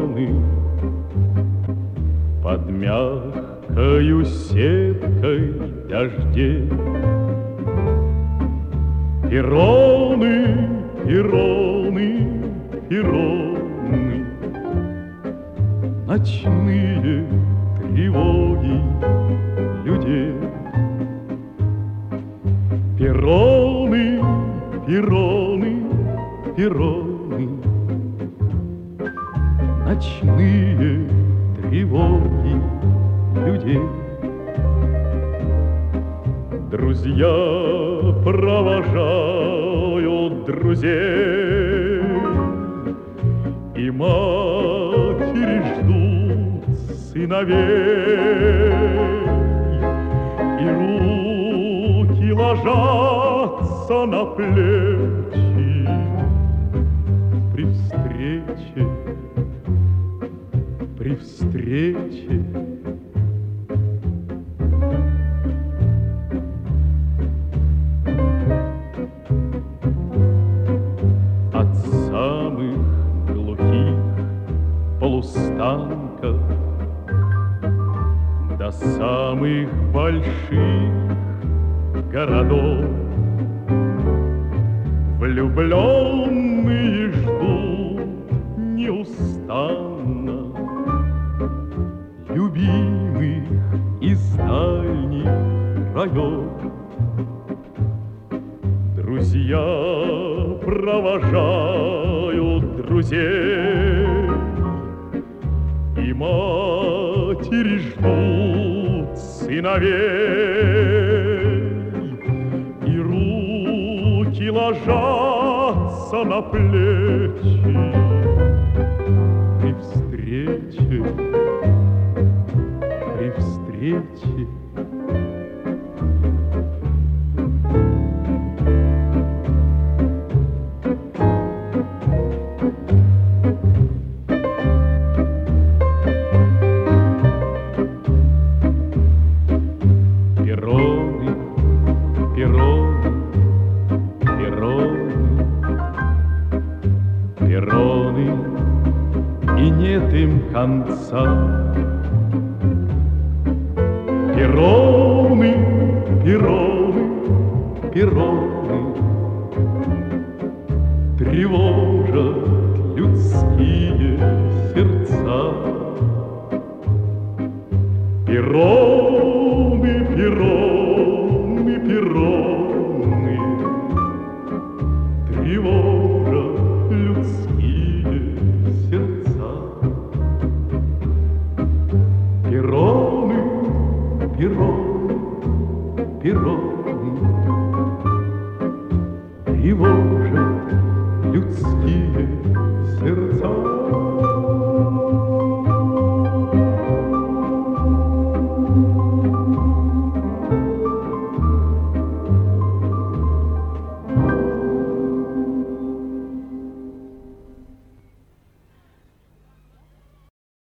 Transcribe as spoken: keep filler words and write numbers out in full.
перроны под мягкою сеткой дождей. Перроны, перроны, перроны, ночные тревоги людей. Перроны, перроны, перроны, ночные тревоги людей. Друзья провожают друзей, и матери ждут сыновей, и руки ложатся на плечи при встрече, при встрече. От самых глухих полустанков до самых больших городов влюбленные ждут неустанно любимых из дальних краев. Друзья провожают друзей, и матери ждут сыновей, и руки ложатся на плечи при встрече, при встрече. Перроны, перроны, перроны, перроны, и нет им конца. Перроны, перроны, перроны, тревожат людские сердца. Перроны, перроны, перроны, тревожат людские